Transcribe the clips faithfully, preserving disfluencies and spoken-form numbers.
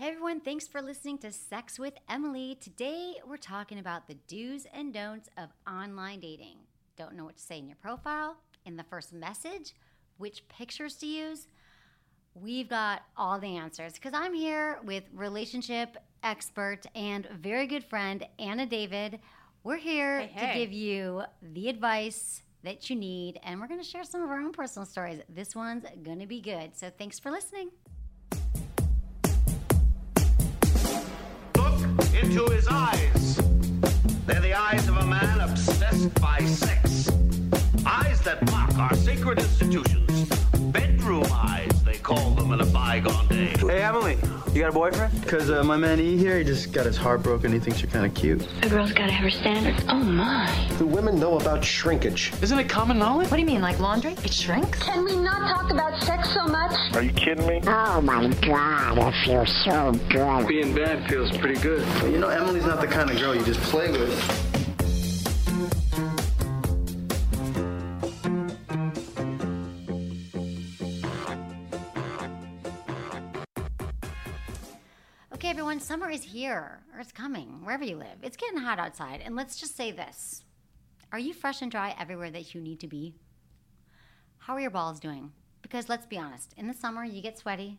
Hey everyone, thanks for listening to Sex with Emily. Today we're talking about the do's and don'ts of online dating. Don't know what to say in your profile, in the first message, which pictures to use. We've got all the answers because I'm here with relationship expert and very good friend, Anna David. We're here hey, hey. to give you the advice that you need, and we're going to share some of our own personal stories. This one's going to be good, so thanks for listening. Into his eyes. They're the eyes of a man obsessed by sex. Eyes that mock our sacred institutions. Bedroom eyes, they call them in a bygone day. Hey, Emily, you got a boyfriend? Because uh, my man E here, he just got his heart broken. He thinks you're kind of cute. A girl's got to have her standards. Oh, my. Do women know about shrinkage? Isn't it common knowledge? What do you mean, like laundry? It shrinks? Can we not talk about sex so much? Are you kidding me? Oh, my God, I feel so good. Being bad feels pretty good. But you know, Emily's not the kind of girl you just play with. Okay, everyone, summer is here, or it's coming, wherever you live. It's getting hot outside, and let's just say this. Are you fresh and dry everywhere that you need to be? How are your balls doing? Because let's be honest, in the summer, you get sweaty.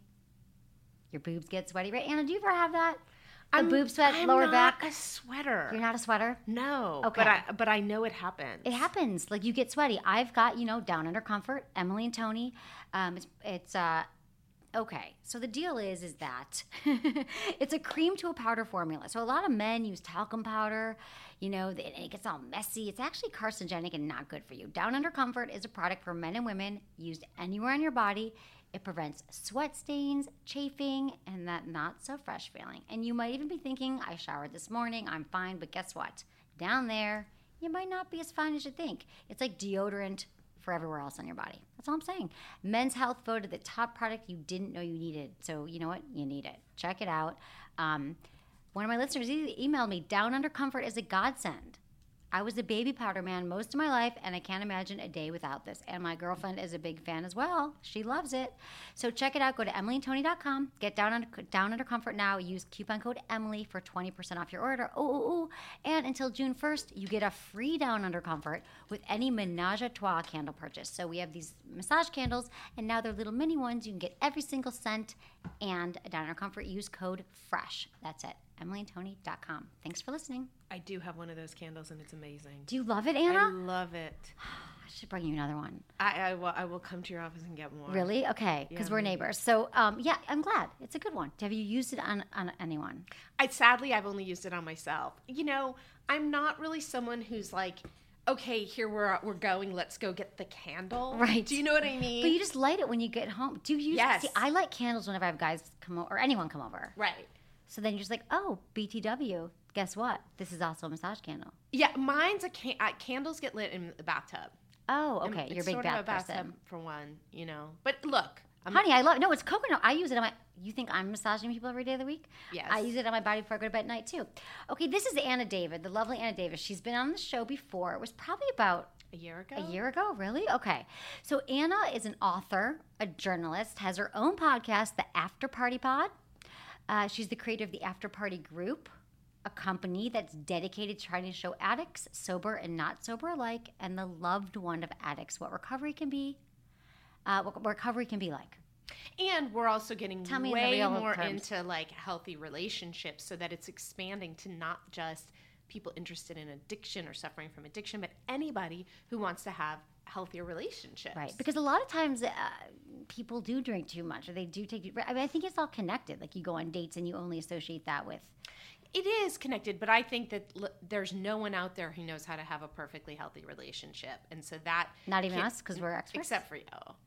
Your boobs get sweaty, right? Anna, do you ever have that? The I'm, boob sweat, I'm lower not back? a sweater. You're not a sweater? No. Okay. But I, but I know it happens. It happens. Like, you get sweaty. I've got, you know, Down Under Comfort, Emily and Tony. Um, it's, it's uh, okay. So the deal is, is that it's a cream to a powder formula. So a lot of men use talcum powder. You know, and it gets all messy. It's actually carcinogenic and not good for you. Down Under Comfort is a product for men and women used anywhere on your body. It prevents sweat stains, chafing, and that not so fresh feeling. And you might even be thinking, I showered this morning, I'm fine, but guess what? Down there, you might not be as fine as you think. It's like deodorant for everywhere else on your body. That's all I'm saying. Men's Health voted the top product you didn't know you needed. So you know what? You need it. Check it out. Um, one of my listeners e- emailed me, Down Under Comfort is a godsend. I was a baby powder man most of my life, and I can't imagine a day without this. And my girlfriend is a big fan as well. She loves it. So check it out. Go to emily and tony dot com. Get Down Under, Down Under Comfort now. Use coupon code Emily for twenty percent off your order. Ooh, ooh, ooh. And until June first, you get a free Down Under Comfort with any Menage a Trois candle purchase. So we have these massage candles, and now they're little mini ones. You can get every single scent and a Down Under Comfort. Use code FRESH. That's it. emily and tony dot com. Thanks for listening. I do have one of those candles, and it's amazing. Do you love it, Anna? I love it. I should bring you another one. I, I, will, I will come to your office and get more. Really? Okay, because Yeah, we're maybe. neighbors. So, um, yeah, I'm glad. It's a good one. Have you used it on, on anyone? I sadly, I've only used it on myself. You know, I'm not really someone who's like, okay, here we're we're going. Let's go get the candle. Right. Do you know what I mean? But you just light it when you get home. Do you use Yes. See, I light candles whenever I have guys come over, or anyone come over. Right. So then you're just like, oh, B T W. Guess what? This is also a massage candle. Yeah, mine's a can- uh, candles get lit in the bathtub. Oh, And okay. it's You're a big sort of bath a bathtub person. for one, you know. But look, I'm Honey, I love No, it's coconut. I use it on my You think I'm massaging people every day of the week? Yes. I use it on my body before I go to bed at night too. Okay, this is Anna David, the lovely Anna Davis. She's been on the show before. It was probably about a year ago. A year ago, really? Okay. So Anna is an author, a journalist, has her own podcast, The After Party Pod. Uh, she's the creator of the After Party Group, a company that's dedicated to trying to show addicts, sober and not sober alike, and the loved one of addicts, what recovery can be, uh, what recovery can be like. And we're also getting Tell me in the way real more terms. into like healthy relationships, so that it's expanding to not just people interested in addiction or suffering from addiction, but anybody who wants to have healthier relationships. Right, because a lot of times uh, people do drink too much, or they do take. I mean, I think it's all connected. Like you go on dates and you only associate that with. It is connected, but I think that l- there's no one out there who knows how to have a perfectly healthy relationship, and so that Not even can't- us, because we're experts. except for you.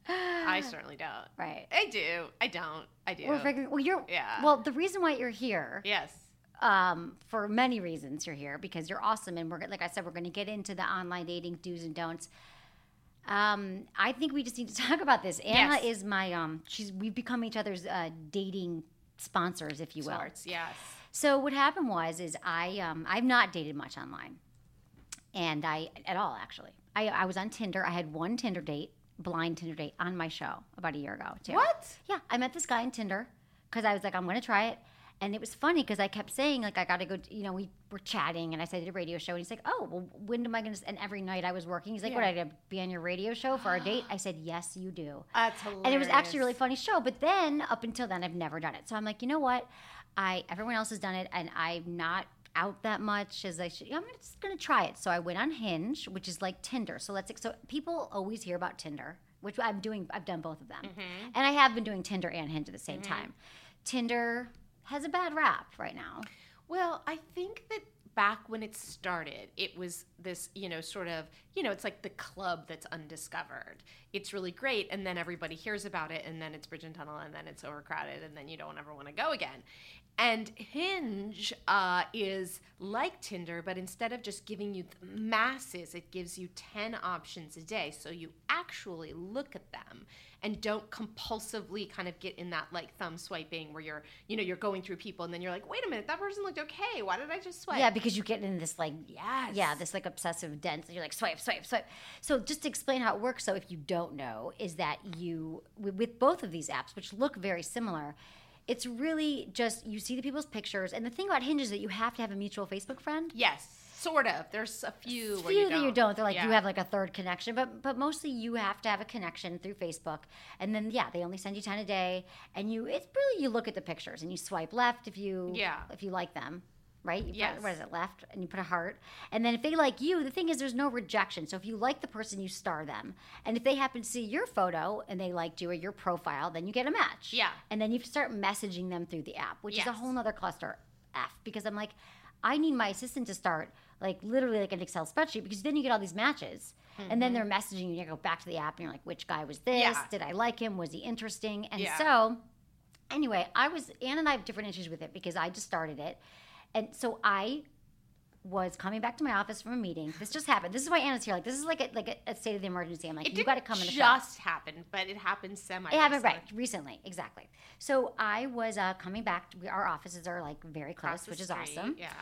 I certainly don't. Right. I do. I don't. I do. We're figuring. Well, you're. Yeah. Well, the reason why you're here. Yes. Um, for many reasons, you're here because you're awesome, and we're like I said, we're going to get into the online dating do's and don'ts. Um, I think we just need to talk about this. Anna Yes. is my um. She's we've become each other's uh, dating sponsors, if you will. Sorts. Yes. So what happened was, is I um I've not dated much online, and I at all actually. I I was on Tinder. I had one Tinder date, blind Tinder date, on my show about a year ago too. What? Yeah, I met this guy on Tinder because I was like, I'm going to try it. And it was funny because I kept saying, like, I got to go, you know, we were chatting and I said, I did a radio show. And he's like, oh, well, when am I going to, and every night I was working. He's like, Yeah. what, I got to be on your radio show for our date? I said, yes, you do. That's hilarious. And it was actually a really funny show. But then up until then, I've never done it. So I'm like, you know what? I everyone else has done it and I'm not out that much as I should. I'm just going to try it. So I went on Hinge, which is like Tinder. So let's, so people always hear about Tinder, which I'm doing, I've done both of them. Mm-hmm. And I have been doing Tinder and Hinge at the same time. Tinder has a bad rap right now. Well, I think that back when it started, it was this, you know, sort of, you know, it's like the club that's undiscovered. It's really great, and then everybody hears about it, and then it's Bridge and Tunnel, and then it's overcrowded, and then you don't ever want to go again. And Hinge uh, is like Tinder, but instead of just giving you the masses, it gives you ten options a day. So you actually look at them and don't compulsively kind of get in that like thumb swiping where you're, you know, you're going through people and then you're like, wait a minute, that person looked okay. Why did I just swipe? Yeah, because you get in this like, Yes. yeah, this like obsessive dense. You're like swipe, swipe, swipe. So just to explain how it works, so if you don't know, is that you with, with both of these apps, which look very similar, it's really just you see the people's pictures, and the thing about Hinge is that you have to have a mutual Facebook friend. Yes, sort of. There's a few Few where you that don't. you don't. They're like Yeah. you have like a third connection, but but mostly you have to have a connection through Facebook, and then yeah, they only send you ten a day, and you it's really you look at the pictures and you swipe left if you Yeah. if you like them. Right? You Yes. put, what is it, left? And you put a heart. And then if they like you, the thing is there's no rejection. So if you like the person, you star them. And if they happen to see your photo and they liked you or your profile, then you get a match. Yeah. And then you start messaging them through the app, which is a Yes. whole nother cluster F. Because I'm like, I need my assistant to start like literally like an Excel spreadsheet because then you get all these matches. And then they're messaging you. You go back to the app and you're like, which guy was this? Yeah. Did I like him? Was he interesting? And Yeah. so anyway, I was, Ann and I have different issues with it because I just started it. And so I was coming back to my office from a meeting. This just happened. This is why Anna's here. Like, this is like a, like a, a state of the emergency. I'm like, It you got to didn't come in the just happen, but it happened semi. It happened right recently, exactly. So I was uh, coming back. To, we, our offices are like very close, which is awesome. Yeah.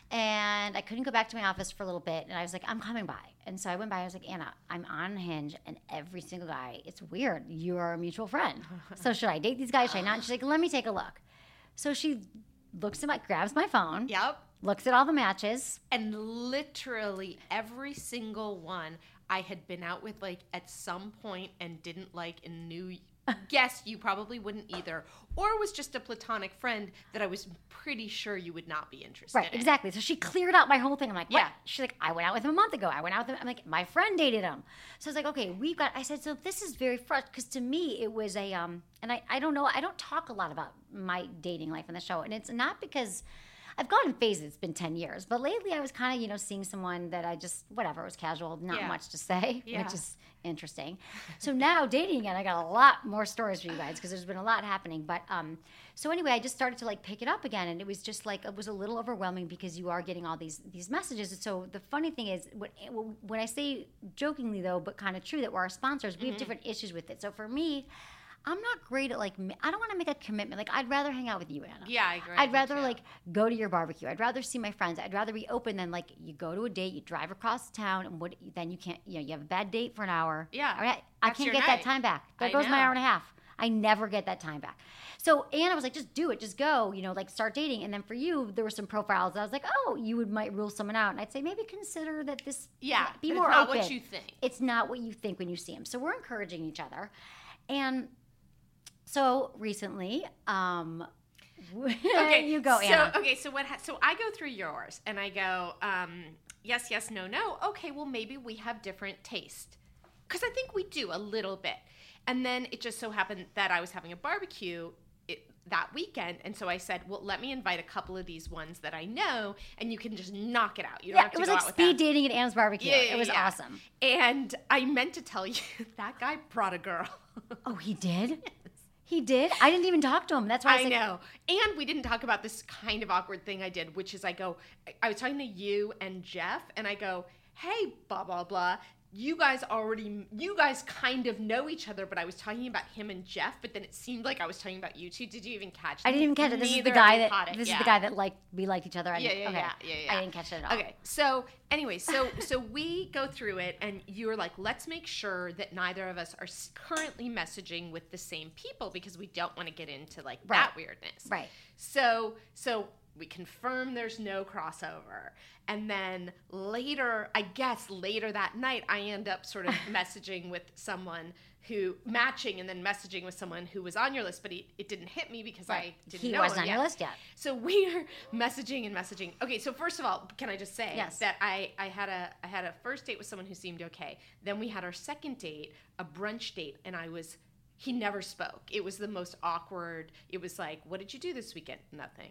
And I couldn't go back to my office for a little bit. And I was like, I'm coming by. And so I went by. I was like, Anna, I'm on Hinge, and every single guy, it's weird. You are a mutual friend. So should I date these guys? Should I not? And she's like, let me take a look. So she looks at my, grabs my phone. Yep. Looks at all the matches. And literally every single one I had been out with, like, at some point and didn't like and knew, guess you probably wouldn't either. Or was just a platonic friend that I was pretty sure you would not be interested Right, in. exactly. So she cleared out my whole thing. I'm like, what? Yeah. She's like, I went out with him a month ago. I went out with him. I'm like, my friend dated him. So I was like, okay, we've got, I said, so this is very frustrating because to me it was a, um, and I, I don't know, I don't talk a lot about my dating life on the show. And it's not because I've gone in phases. It's been ten years. But lately I was kind of, you know, seeing someone that I just, whatever, it was casual, not Yeah. much to say, Yeah. which is interesting. So now dating again, I got a lot more stories for you guys because there's been a lot happening. But um, so anyway, I just started to like pick it up again, and it was just like it was a little overwhelming because you are getting all these these messages. And so the funny thing is, when, when I say jokingly though, but kind of true, that we're our sponsors, we have different issues with it. So for me, I'm not great at like, I don't want to make a commitment. Like, I'd rather hang out with you, Anna. Yeah, I agree. I'd Me rather too. like go to your barbecue. I'd rather see my friends. I'd rather be open than like you go to a date, you drive across town, and what then you can't, you know, you have a bad date for an hour. Yeah, I, mean, I, I that's can't your get night. that time back. There I goes my know. hour and a half. I never get that time back. So Anna was like, just do it, just go, you know, like start dating. And then for you, there were some profiles. I was like, oh, you would might rule someone out, and I'd say maybe consider that this. Yeah, be but more it's not open. what you think. It's not what you think when you see them. So we're encouraging each other, and. So recently, um, Okay, you go, so, Anna. Okay, so what? Ha- so I go through yours, and I go, um, yes, yes, no, no. Okay, well, maybe we have different taste, because I think we do a little bit. And then it just so happened that I was having a barbecue it, that weekend, and so I said, well, let me invite a couple of these ones that I know, and you can just knock it out. You don't Yeah, have to it was go like out with speed them. dating at Anna's barbecue. Yeah, yeah, it was yeah. awesome. And I meant to tell you, that guy brought a girl. Oh, he did? He did? I didn't even talk to him. That's why I, I was like, know. And we didn't talk about this kind of awkward thing I did, which is I go, I was talking to you and Jeff, and I go, hey, blah, blah, blah. you guys already, you guys kind of know each other, but I was talking about him and Jeff, but then it seemed like I was talking about you two. Did you even catch that? I didn't even catch it. This Neither is the guy of you that caught it. this yeah. is the guy that liked we liked each other. I Yeah, didn't- yeah, okay. yeah, yeah, yeah. I didn't catch it at all. Okay, so anyway, so so we go through it, and you were like, let's make sure that neither of us are s- currently messaging with the same people because we don't want to get into like Right. that weirdness. Right. So so we confirm there's no crossover. And then later, I guess later that night, I end up sort of messaging with someone who, matching and then messaging with someone who was on your list, but he, it didn't hit me because Right. I didn't He know wasn't him on yet. your list yet. So we're messaging and messaging. Okay, so first of all, can I just say Yes. that I, I had a I had a first date with someone who seemed okay. Then we had our second date, a brunch date, and I was he never spoke. It was the most awkward. It was like, what did you do this weekend? Nothing.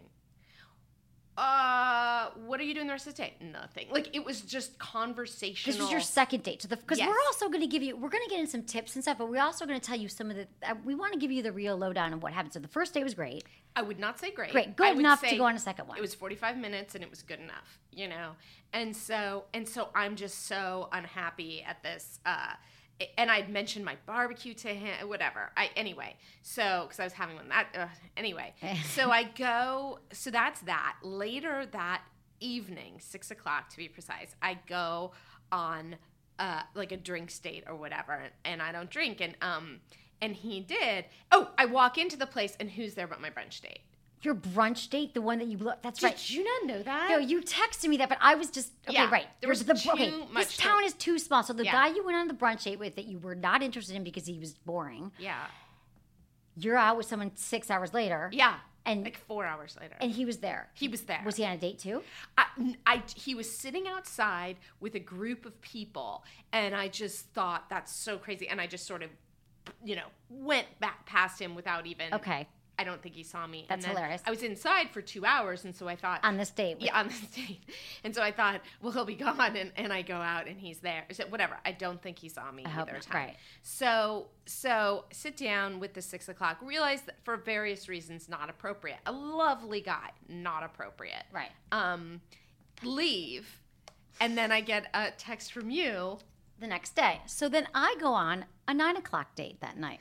Uh, what are you doing the rest of the day? Nothing. Like, it was just conversational. This was your second date. So the because Yes. we're also going to give you we're going to get in some tips and stuff, but we're also going to tell you some of the uh, we want to give you the real lowdown of what happened. So the first date was great. I would not say great. Great. I Good would enough to say go on a second one. It was forty-five minutes and it was good enough, you know? And so, and so I'm just so unhappy at this, uh, and I'd mentioned my barbecue to him, whatever. I anyway, so because I was having one that uh, anyway. So I go. So that's that. Later that evening, six o'clock to be precise, I go on uh, like a drinks date or whatever, and, and I don't drink, and um, and he did. Oh, I walk into the place, and who's there but my brunch date? Your brunch date, the one that you blew up. That's Did right. you not know that? No, you texted me that, but I was just okay. Yeah, right. there was the, too okay, much this to- town is too small. So the Yeah. guy you went on the brunch date with that you were not interested in because he was boring. Yeah. You're out with someone six hours later. Yeah. And like four hours later. and he was there. he was there. Was he on a date too? I, I, he was sitting outside with a group of people, and I just thought, that's so crazy. And I just sort of, you know, went back past him without even. Okay. I don't think he saw me. That's and then hilarious. I was inside for two hours, and so I thought. On this date. with- Yeah, on this date. And so I thought, well, he'll be gone, and, and I go out, and he's there. So whatever. I don't think he saw me I hope either not. time. Right. So, so sit down with the six o'clock. Realize that for various reasons, not appropriate. A lovely guy, not appropriate. Right. Um, leave, and then I get a text from you. The next day. So then I go on a nine o'clock date that night.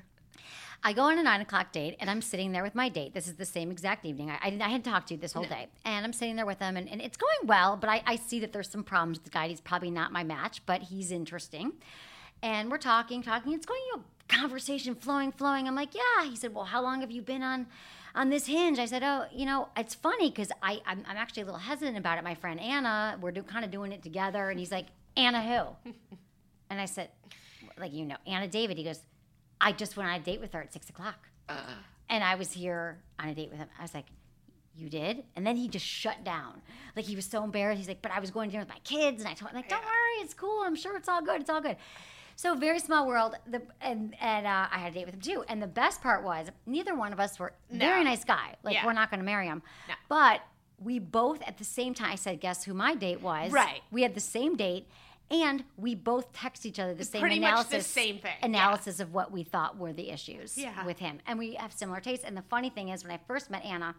I go on a nine o'clock date, and I'm sitting there with my date. This is the same exact evening. I, I, didn't- I had talked to you this whole day, and I'm sitting there with him, and, and it's going well, but I, I see that there's some problems with the guy. He's probably not my match, but he's interesting. And we're talking, talking. It's going, you know, conversation flowing, flowing. I'm like, yeah. He said, well, how long have you been on on this Hinge? I said, oh, you know, it's funny because I'm, I'm actually a little hesitant about it. My friend Anna, we're do, kind of doing it together. And he's like, Anna who? And I said, like, you know, Anna David. He goes, I just went on a date with her at six o'clock. Uh, And I was here on a date with him. I was like, you did? And then he just shut down. Like, he was so embarrassed. He's like, but I was going to dinner with my kids. And I told him, like, don't worry, it's cool. I'm sure it's all good. It's all good. So very small world. The, and and uh, I had a date with him, too. And the best part was neither one of us were very No. nice guy. Like, Yeah. we're not going to marry him. No. But we both, at the same time, I said, guess who my date was? Right. We had the same date. And we both text each other the same Pretty much analysis, the same thing, yeah. analysis of what we thought were the issues Yeah. with him, and we have similar tastes. And the funny thing is, when I first met Anna,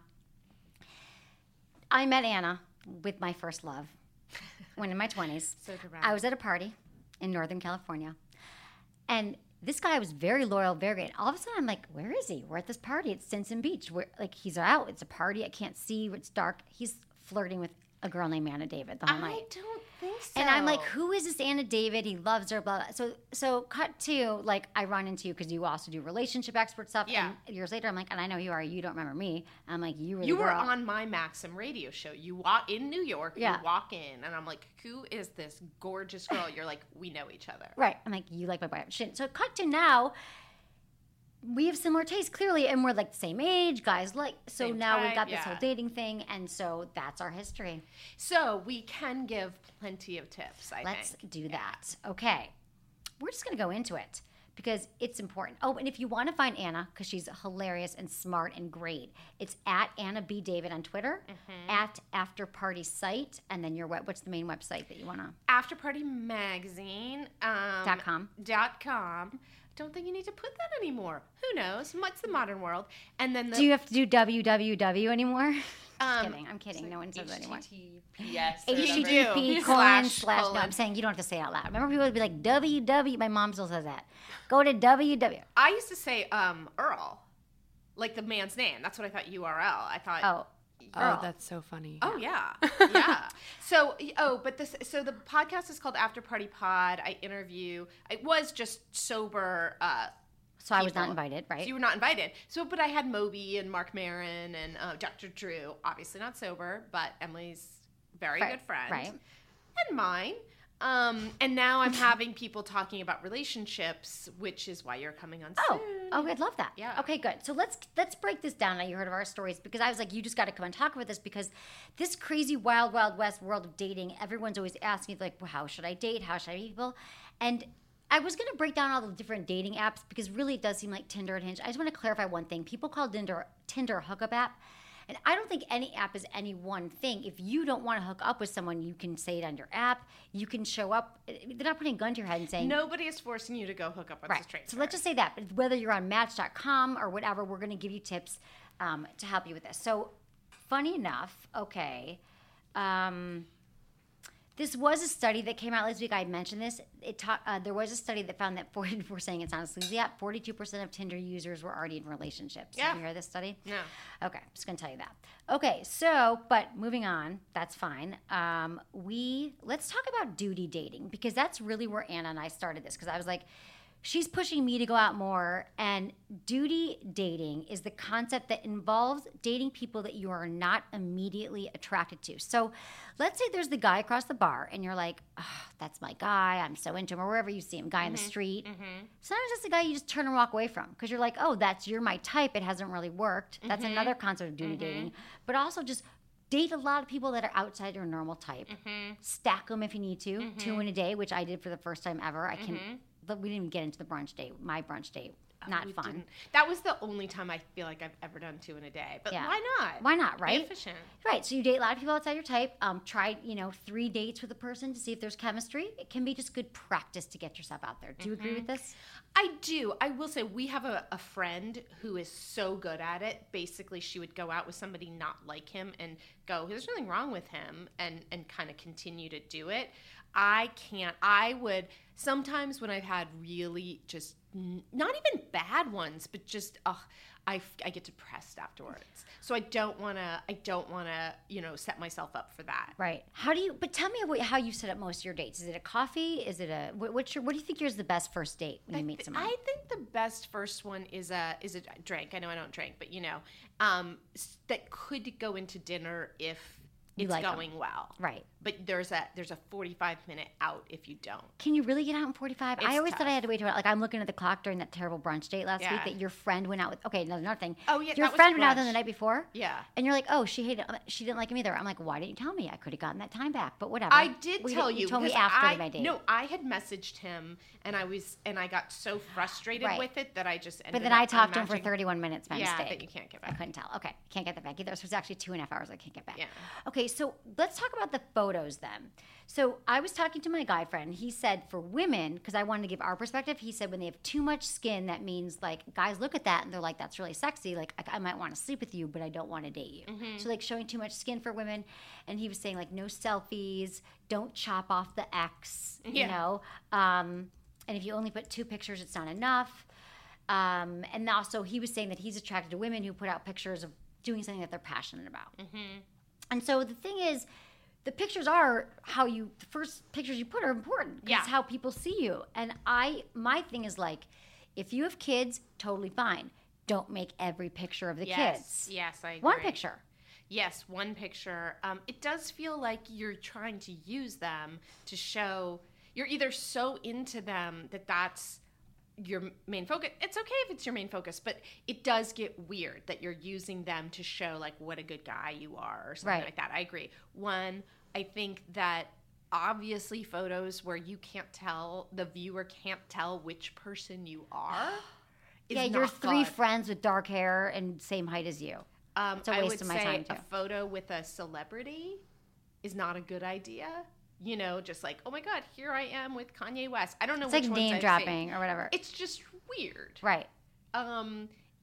I met Anna with my first love when in my twenties. So dramatic. I was at a party in Northern California, and this guy was very loyal, very great. All of a sudden, I'm like, where is he? We're at this party at Stinson Beach. We're like, he's out. It's a party. I can't see. It's dark. He's flirting with a girl named Anna David the whole I night. don't think so. And I'm like, who is this Anna David? He loves her, blah, blah. So, so cut to, like, I run into you because you also do relationship expert stuff. Yeah. And years later, I'm like, and I know you are. You don't remember me. I'm like, you were the You were girl. on my Maxim radio show. You walk in New York. Yeah. You walk in, and I'm like, "Who is this gorgeous girl?" You're like, "We know each other." Right. I'm like, you like my boy. Shit. So cut to now. We have similar tastes, clearly, and we're like the same age. Guys like, so Same now we've type, got this yeah. whole dating thing. And so that's our history. So we can give plenty of tips. I Let's think. do that. Okay. We're just going to go into it because it's important. Oh, and if you want to find Anna, because she's hilarious and smart and great, it's at Anna B. David on Twitter, Mm-hmm. at After Party Site, and then your web, what's the main website that you want to? After Party Magazine. Um, Dot com. Dot com. Don't think you need to put that anymore. Who knows? What's the modern world? And then the Do you have to do W W W anymore? Just Um, kidding. I'm kidding. No one says that anymore. H T T P S. H T T P colon slash slash. No, colon. I'm saying you don't have to say it out loud. Remember, people would be like W W. My mom still says that. Go to W W. I used to say um, Earl, like the man's name. That's what I thought U R L. I thought. Oh. Oh, that's so funny. Oh yeah, yeah. So oh, but this so the podcast is called After Party Pod. I interview. It was just sober. Uh, So I was people. not invited, right? So you were not invited. So, but I had Moby and Mark Maron and uh, Doctor Drew. Obviously not sober, but Emily's very Right, good friend, right. and mine. Um, and now I'm having people talking about relationships, which is why you're coming on Oh, soon. oh, I'd love that. Yeah. Okay, good. So let's let's break this down. Now you heard of our stories because I was like, you just got to come and talk about this because this crazy wild, wild west world of dating. Everyone's always asking like, well, how should I date? How should I meet people? And I was going to break down all the different dating apps because really it does seem like Tinder and Hinge. I just want to clarify one thing. People call Tinder Tinder a hookup app. And I don't think any app is any one thing. If you don't want to hook up with someone, you can say it on your app. You can show up. They're not putting a gun to your head and saying, Nobody is forcing you to go hook up with right. a stranger. So let's just say that. But whether you're on Match dot com or whatever, we're going to give you tips um, to help you with this. So funny enough, okay, um, this was a study that came out last week. I mentioned this. It ta- uh, there was a study that found that forty, we're saying it's not a sleazy app, forty-two percent of Tinder users were already in relationships. Yeah. Have you heard this study? No. Okay, I'm just going to tell you that. Okay, so, but moving on, that's fine. Um, we, let's talk about duty dating because that's really where Anna and I started this because I was like, she's pushing me to go out more. And duty dating is the concept that involves dating people that you are not immediately attracted to. So let's say there's the guy across the bar and you're like, oh, that's my guy. I'm so into him, or wherever you see him, guy Mm-hmm. in the street. Mm-hmm. Sometimes it's the guy you just turn and walk away from because you're like, oh, that's, you're my type. It hasn't really worked. That's Mm-hmm. another concept of duty dating. But also just date a lot of people that are outside your normal type. Mm-hmm. Stack them if you need to. Two in a day, which I did for the first time ever. I can. Mm-hmm. But we didn't even get into the brunch date. My brunch date, not We fun. didn't. That was the only time I feel like I've ever done two in a day. But Yeah. why not? Why not, Be right? efficient. Right. So you date a lot of people outside your type. Um, try, you know, three dates with a person to see if there's chemistry. It can be just good practice to get yourself out there. Do you agree with this? I do. I will say we have a, a friend who is so good at it. Basically, she would go out with somebody not like him and go, there's nothing wrong with him, and, and kind of continue to do it. I can't. I would sometimes when I've had really just n- not even bad ones, but just ugh, I, I get depressed afterwards. So I don't want to. I don't want to. You know, set myself up for that. Right. How do you? But tell me what, how you set up most of your dates. Is it a coffee? Is it a? What, what's your? What do you think is the best first date when you meet someone? I think the best first one is a is a drink. I know I don't drink, but you know, um, s- that could go into dinner if You it's like 'em. going well. Right. But there's a there's a forty-five minute out if you don't. Can you really get out in forty-five? I It's always thought I tough. had to wait till like I'm looking at the clock during that terrible brunch date last week Yeah. that your friend went out with. Okay, another another thing. Oh, yeah, your that was friend went out with brunch. him the night before. Yeah. And you're like, oh, she hated. She didn't like him either. I'm like, why didn't you tell me? I could have gotten that time back, but whatever. I did We tell didn't- you. You told me because after I, my date. No, I had messaged him, and I was and I got so frustrated Right. with it that I just. Ended But then up I talked to him for unmatching- thirty-one minutes by Yeah, mistake. that you can't get I back. couldn't tell. Okay, can't get that back either. So it's actually two and a half hours I can't get back. Yeah. Okay, so let's talk about the photos then. So I was talking to my guy friend. He said for women, because I wanted to give our perspective, he said when they have too much skin, that means like guys look at that and they're like, that's really sexy. Like I, I might want to sleep with you, but I don't want to date you. Mm-hmm. So like showing too much skin for women. And he was saying like no selfies, don't chop off the X, you Yeah. know. Um, and if you only put two pictures, it's not enough. Um, and also he was saying that he's attracted to women who put out pictures of doing something that they're passionate about. Mm-hmm. And so the thing is, the pictures are how you, the first pictures you put are important. 'Cause Yeah. It's how people see you. And I, my thing is like, if you have kids, totally fine. Don't make every picture of the Yes. kids. Yes, I agree. One picture. Yes, one picture. Um, it does feel like you're trying to use them to show you're either so into them that that's your main focus. It's okay if it's your main focus, but it does get weird that you're using them to show like what a good guy you are or something Right. like that. I agree. One, I think that obviously photos where you can't tell, the viewer can't tell which person you are. Is Yeah, you're not three good. friends with dark hair and same height as you. Um, It's a I waste would of my say time, too. a photo with a celebrity is not a good idea. You know, just like, oh my God, here I am with Kanye West. I don't know It's which like ones name I've dropping seen. or whatever. It's just weird. Right. Um,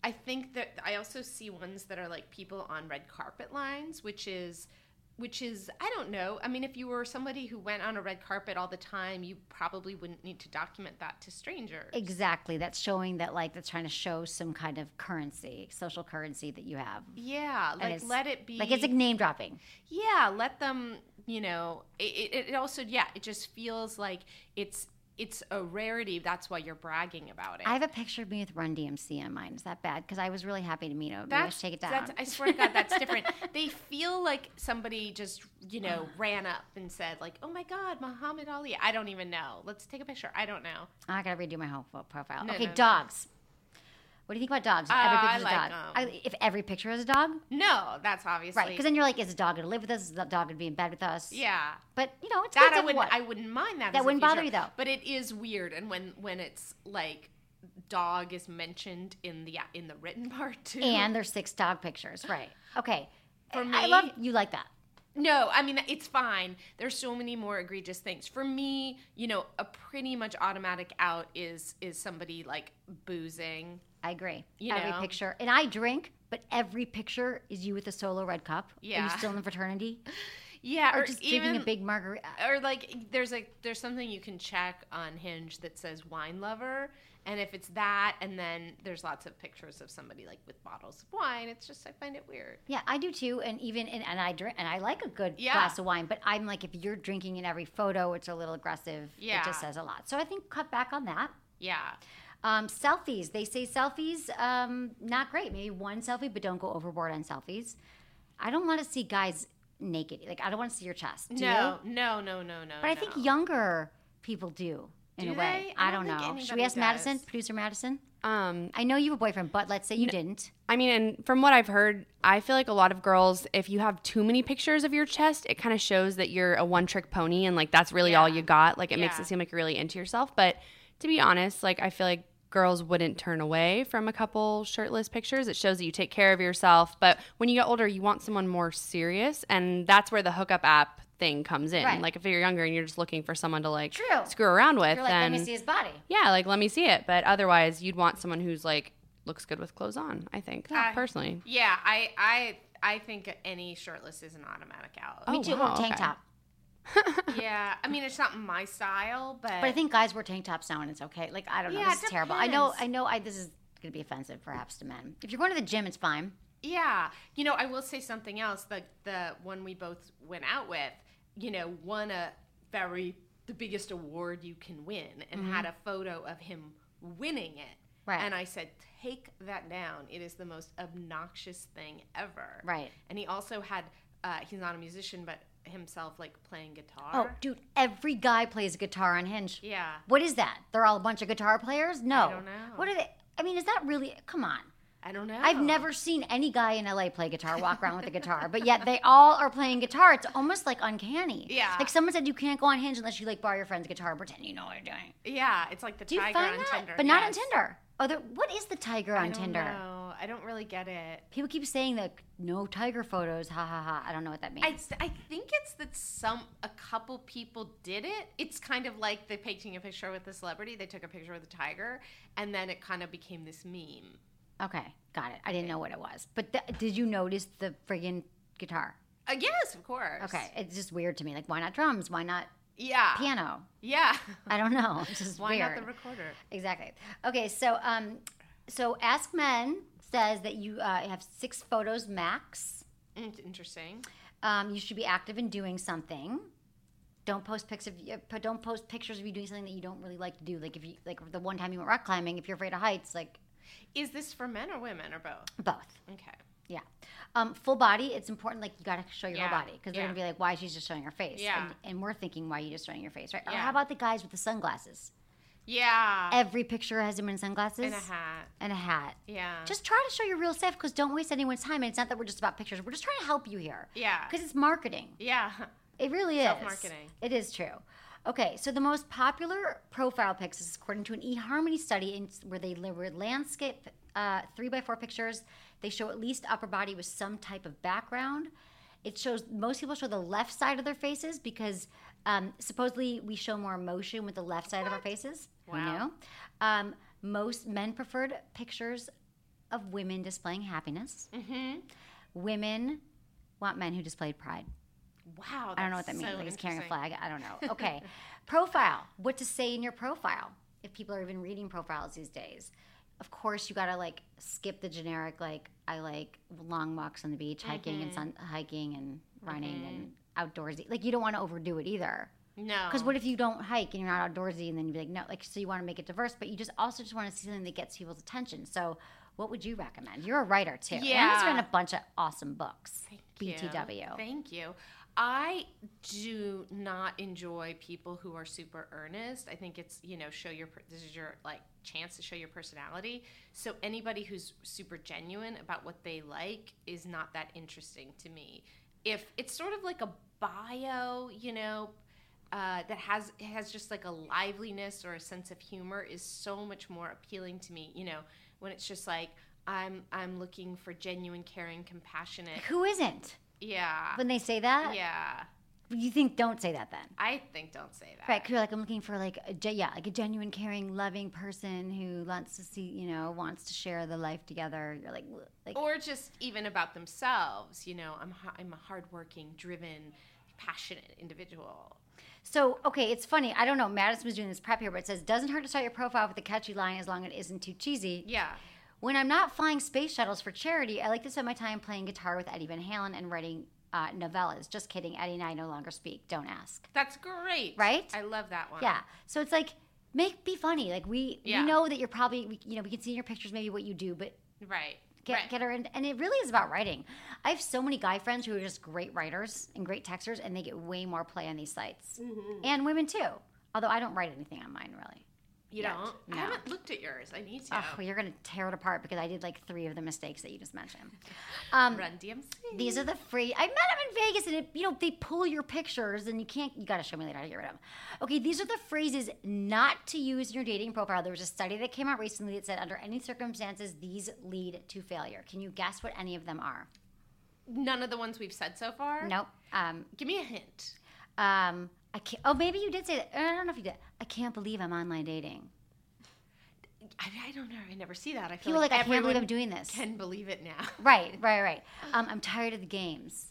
I think that I also see ones that are like people on red carpet lines, which is, which is, I don't know. I mean, if you were somebody who went on a red carpet all the time, you probably wouldn't need to document that to strangers. Exactly. That's showing that, like, that's trying to show some kind of currency, social currency that you have. Yeah, like let it be. Like it's like name dropping. Yeah, let them, you know, it, it, it also, yeah, it just feels like it's, it's a rarity. That's why you're bragging about it. I have a picture of me with Run D M C on mine. Is that bad? Because I was really happy to meet him. Maybe I should take it down. That's, I swear to God, that's different. They feel like somebody just, you know, ran up and said, like, oh my God, Muhammad Ali. I don't even know. Let's take a picture. I don't know. I got to redo my whole profile. No, okay, no, no. dogs. What do you think about dogs? If Oh, every I picture's like a dog. 'em. I, if every picture is a dog? No, that's obviously. Right, because then you're like, is the dog going to live with us? Is the dog going to be in bed with us? Yeah. But, you know, it's That good I to wouldn't, what? I wouldn't mind that. That as a wouldn't bother feature. you, though. But it is weird, and when when it's like dog is mentioned in the in the written part too. And there's six dog pictures. Right. Okay. For I me- love you like that. No, I mean, it's fine. There's so many more egregious things. For me, you know, a pretty much automatic out is is somebody like boozing. I agree. You every know? picture. And I drink, but every picture is you with a solo red cup. Are Yeah. you still in the fraternity? Yeah, Or, or, just even drinking a big margarita. or like there's like there's something you can check on Hinge that says wine lover, and if it's that, and then there's lots of pictures of somebody like with bottles of wine, it's just I find it weird. Yeah, I do too. And even, and, and I drink, and I like a good Yeah. glass of wine, but I'm like, if you're drinking in every photo, it's a little aggressive. Yeah. It just says a lot. So I think cut back on that. Yeah. Um, selfies. They say selfies, um, not great. Maybe one selfie, but don't go overboard on selfies. I don't want to see guys naked. Like, I don't want to see your chest. Do No, you? no, no, no, no. But I think no. younger people do, in Do a way. they? I I don't don't, think know. Should we anybody ask Madison, does. producer Madison? Um, I know you have a boyfriend, but let's say you didn't. I mean, and from what I've heard, I feel like a lot of girls, if you have too many pictures of your chest, it kind of shows that you're a one-trick pony and, like, that's really Yeah. all you got. Like, it makes Yeah. it seem like you're really into yourself. But to be honest, like, I feel like girls wouldn't turn away from a couple shirtless pictures. It shows that you take care of yourself. But when you get older, you want someone more serious, and that's where the hookup app thing comes in. Right. Like, if you're younger and you're just looking for someone to, like, True. screw around with, You're like, then let me see his body. yeah, like, let me see it. But otherwise, you'd want someone who's, like, looks good with clothes on, I think, I- personally. Yeah, I, I, I think any shirtless is an automatic out. Me Oh, too. wow, Tank okay. top. Yeah, I mean it's not my style, but But I think guys wear tank tops now and it's okay. Like, I don't know. Yeah, This it is terrible. I know, depends. I know I this is going to be offensive perhaps to men. If you're going to the gym, it's fine. yeah, you know, I will say something else. The the one we both went out with, you know, won a very the biggest award you can win, and had a photo of him winning it. Right. And I said, take that down. It is the most obnoxious thing ever. Right. And he also had, uh, he's not a musician, but himself like playing guitar. Oh, dude, every guy plays guitar on Hinge. Yeah. What is that? They're all a bunch of guitar players? No. I don't know. What are they? I mean, is that really? Come on. I don't know. I've never seen any guy in L A play guitar, walk around with a guitar, but yet they all are playing guitar. It's almost like uncanny. Yeah. Like someone said, you can't go on Hinge unless you like borrow your friend's guitar and pretend you know what you're doing. Yeah, it's like the Do you tiger find on that? Tinder. But not on Yes. Tinder. Oh, there, what is the tiger on I don't Tinder? know. I don't really get it. People keep saying that no tiger photos. Ha ha ha. I don't know what that means. I, I think it's that some a couple people did it. It's kind of like they taking a picture with a celebrity. They took a picture with a tiger, and then it kind of became this meme. Okay, got it. I didn't know what it was. But th- did you notice the friggin' guitar? Uh, yes, of course. Okay, it's just weird to me. Like, why not drums? Why not Yeah. piano? Yeah. I don't know. It's just Why weird. not the recorder? Exactly. Okay, so um, so Ask Men says that you uh, have six photos max. Mm, Interesting. Um, you should be active in doing something. Don't post pics of you, but don't post pictures of you doing something that you don't really like to do. Like if you like the one time you went rock climbing, if you're afraid of heights, like Is this for men or women or both? both. Okay. Yeah. Um, full body, it's important, like, you got to show your Yeah, whole body. Because they're yeah. going to be like, why is she just showing her face? Yeah. And, and we're thinking, why are you just showing your face, right? Or Yeah. how about the guys with the sunglasses? Yeah. Every picture has him in sunglasses. In a hat. And a hat. Yeah. Just try to show your real self, because don't waste anyone's time. And it's not that we're just about pictures. We're just trying to help you here. Yeah. Because it's marketing. Yeah. It really is. Self-marketing. It is true. Okay, so the most popular profile pics is according to an eHarmony study in, where they were landscape uh, three by four pictures. They show at least upper body with some type of background. It shows most people show the left side of their faces because um, supposedly we show more emotion with the left side of our faces. Who Wow. knew? Um, most men preferred pictures of women displaying happiness. Mm-hmm. Women want men who displayed pride. Wow. That's I don't know what that means. so Like he's carrying a interesting. flag. I don't know. Okay. Profile. What to say in your profile. If people are even reading profiles these days. Of course, you got to like skip the generic, like I like long walks on the beach, hiking Mm-hmm. and sun, hiking and running and outdoorsy. Like you don't want to overdo it either. No. Because what if you don't hike and you're not outdoorsy and then you'd be like, no, like, so you want to make it diverse, but you just also just want to see something that gets people's attention. So what would you recommend? You're a writer too. Yeah. Anna's written a bunch of awesome books. Thank B T W. You. Thank you. I do not enjoy people who are super earnest. I think it's, you know, show your, this is your like chance to show your personality. So anybody who's super genuine about what they like is not that interesting to me. If it's sort of like a bio, you know, uh, that has has just like a liveliness or a sense of humor is so much more appealing to me. You know, when it's just like I'm I'm looking for genuine, caring, compassionate. Who isn't? Yeah. When they say that? Yeah. You think don't say that then? I think don't say that. Right, because you're like, I'm looking for like a, ge- yeah, like a genuine, caring, loving person who wants to see, you know, wants to share the life together. You're like, "Ugh," like Or just even about themselves. You know, I'm ha- I'm a hardworking, driven, passionate individual. So, okay, it's funny. I don't know. Madison was doing this prep here, but it says, doesn't hurt to start your profile with a catchy line as long as it isn't too cheesy. Yeah. When I'm not flying space shuttles for charity, I like to spend my time playing guitar with Eddie Van Halen and writing uh, novellas. Just kidding. Eddie and I no longer speak. Don't ask. That's great. Right? I love that one. Yeah. So it's like, make be funny. Like we, Yeah. we know that you're probably, we, you know, we can see in your pictures maybe what you do, but Right. Get, right. get her in, and it really is about writing. I have so many guy friends who are just great writers and great texters, and they get way more play on these sites, Mm-hmm. and women too. Although I don't write anything on mine really. You yet. don't? No. I haven't looked at yours. I need to. Oh, well, you're gonna tear it apart because I did like three of the mistakes that you just mentioned. Um, Run D M C. These are the free. I met them in Vegas, and it, you know they pull your pictures, and you can't. You got to show me later how to get rid of them. Okay, these are the phrases not to use in your dating profile. There was a study that came out recently that said under any circumstances these lead to failure. Can you guess what any of them are? None of the ones we've said so far? Nope. Um, Give me a hint. um, I can't. Oh, maybe you did say that. I don't know if you did. I can't believe I'm online dating. I, I don't know. I never see that. I feel People are like, I can't believe everyone I'm doing this. can believe it now. Right, right, right. Um, I'm tired of the games.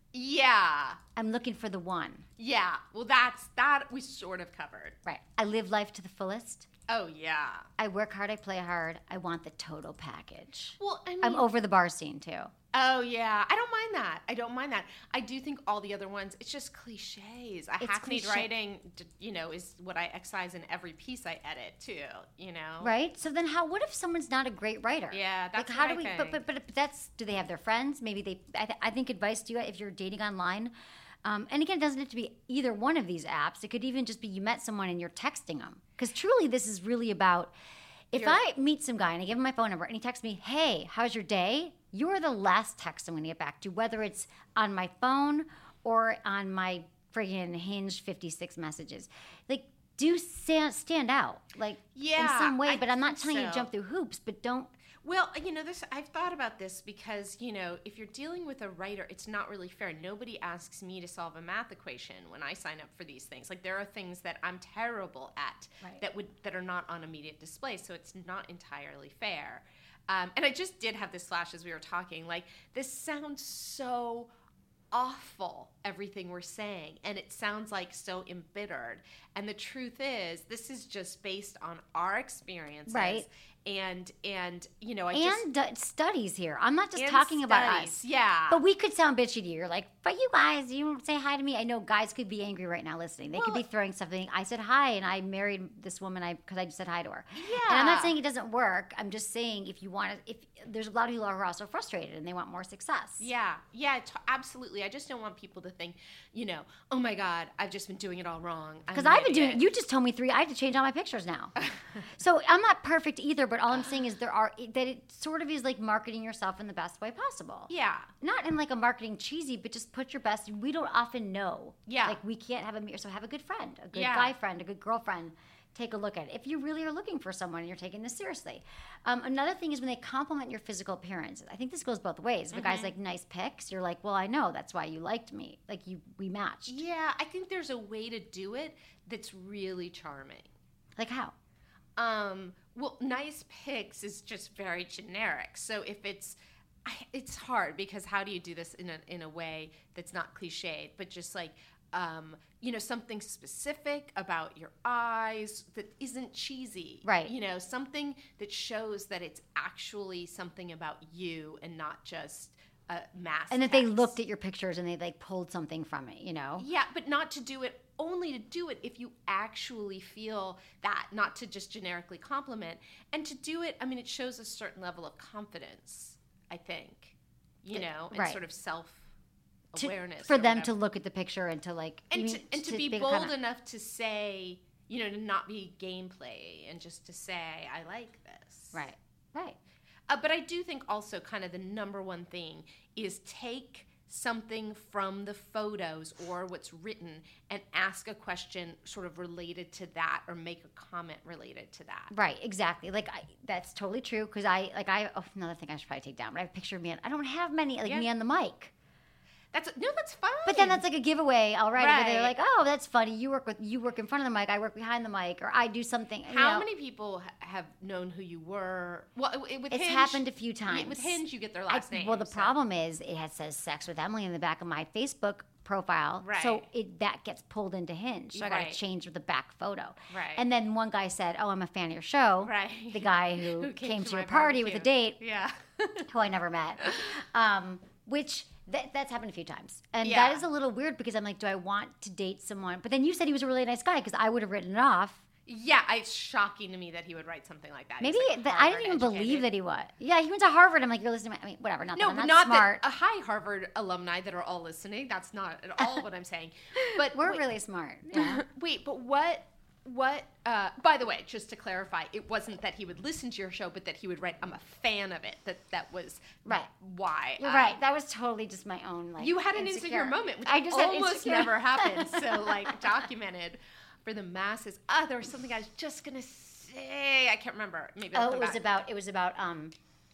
Yeah. I'm looking for the one. Yeah. Well, that's that we sort of covered. Right. I live life to the fullest. Oh, yeah. I work hard. I play hard. I want the total package. Well, I mean, I'm over the bar scene too. Oh, yeah. I don't mind that. I don't mind that. I do think all the other ones, it's just cliches. A It's hackneyed cliche. writing, d- you know, is what I excise in every piece I edit, too, you know? Right. So then, how? What if someone's not a great writer? Yeah, that's like how what do I we? But, think. but but that's. Do they have their friends? Maybe they. I, th- I think advice to you if you're dating online. Um, and again, it doesn't have to be either one of these apps. It could even just be you met someone and you're texting them. Because truly, this is really about. If You're- I meet some guy and I give him my phone number and he texts me, "Hey, how's your day?" You're the last text I'm going to get back to, whether it's on my phone or on my friggin' Hinge fifty-six messages. Like, do stand, stand out, like Yeah, in some way. I but I'm not think telling you to so. jump through hoops. But don't. Well, you know, this I've thought about this because, you know, if you're dealing with a writer, it's not really fair. Nobody asks me to solve a math equation when I sign up for these things. Like there are things that I'm terrible at Right. that would that are not on immediate display, so it's not entirely fair. Um, and I just did have this flash as we were talking. Like this sounds so awful, everything we're saying, and it sounds like so embittered. And the truth is, this is just based on our experiences, Right. And and you know, I just And d- studies here. I'm not just and talking about studies, us. yeah. But we could sound bitchy to you. You're like, but you guys, you don't say hi to me. I know guys could be angry right now listening. They could be Well- throwing something. I said hi, and I married this woman I because I just said hi to her. Yeah. And I'm not saying it doesn't work. I'm just saying if you want to, if there's a lot of people who are also frustrated and they want more success. Yeah, yeah, t- absolutely. I just don't want people to think, you know, oh my God, I've just been doing it all wrong. I'm Because an I've been doing idiot. it. You just told me three. I have to change all my pictures now. So I'm not perfect either. But all I'm saying is there are that it sort of is like marketing yourself in the best way possible. Yeah, Not in like a marketing cheesy, but just put your best. We don't often know. Yeah. Like we can't have a mirror. So have a good friend, a good Yeah. guy friend, a good girlfriend. Take a look at it. If you really are looking for someone and you're taking this seriously. Um, another thing is when they compliment your physical appearance. I think this goes both ways. If a Mm-hmm. guy's like nice pics, you're like, well, I know that's why you liked me. Like you, we matched. yeah. I think there's a way to do it that's really charming. Like how? Um, well, nice pics is just very generic. So if it's, I, it's hard because how do you do this in a in a way that's not cliched, but just like, um, you know, something specific about your eyes that isn't cheesy, Right. You know, something that shows that it's actually something about you and not just a mass. And that they text. looked at your pictures and they like pulled something from it, you know? Yeah, but not to do it, only to do it if you actually feel that, not to just generically compliment. And to do it, I mean, it shows a certain level of confidence, I think, you know, and Right. sort of self To- awareness. for or them whatever. to look at the picture and to like And you to, mean and to be make a bold comment. enough to say, you know, to not be gameplay and just to say, I like this. Right, right. Uh, but I do think also kind of the number one thing is take something from the photos or what's written and ask a question sort of related to that or make a comment related to that. Right, exactly. Like I, that's totally true because I like I oh, another thing I should probably take down. But I have a picture of me. On, I don't have many like Yeah. me on the mic. That's no, that's fine. But then that's like a giveaway already. Where they're Right. like, oh, that's funny. You work with you work in front of the mic. I work behind the mic, or I do something. you How know. many people ha- have known who you were? Well, it- with It's Hinge, happened a few yeah, times. With Hinge, you get their I- last name. Well, the so- problem is it has says sex with Emily in the back of my Facebook profile. So Right. it that gets pulled into Hinge. So I got Right. to change the back photo. Right. And then one guy said, "Oh, I'm a fan of your show." Right. The guy who, Who came, to my your party with a barbecue. date, Yeah. who I never met. Um, which that, that's happened a few times. And Yeah. that is a little weird because I'm like, do I want to date someone? But then you said he was a really nice guy because I would have written it off. Yeah, it's shocking to me that he would write something like that. He's, Maybe like, but I didn't even Harvard believe educated. that he was. Yeah, he went to Harvard. I'm like, you're listening to me. I mean, whatever. Not No, that I'm but not, not smart. that. Uh, hi, Harvard alumni that are all listening. That's not at all what I'm saying. But We're wait, really smart. Yeah. wait, but what? What? Uh, by the way, just to clarify, it wasn't that he would listen to your show, but that he would write, "I'm a fan of it." That that was Right. why. You're I- right. That was totally just my own like. You had an insecure. insecure moment, which I just had almost insecure- never happens. So like documented for the masses. Ah, there was something I was just gonna say. I can't remember. Maybe I'll Oh, come it was back. about it was about um